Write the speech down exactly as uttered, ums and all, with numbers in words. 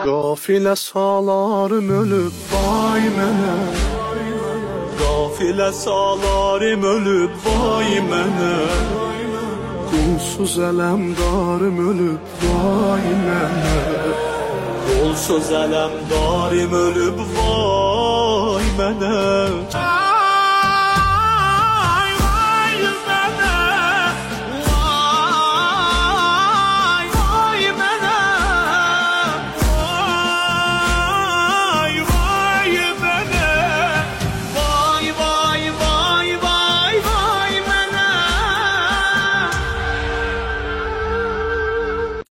Qafilə salarım ölüb vay mənə, Qafilə salarım ölüb vay mənə, qulsuz ələmdarım ölüb vay mənə, qulsuz ələmdarım ölüb vay mənə.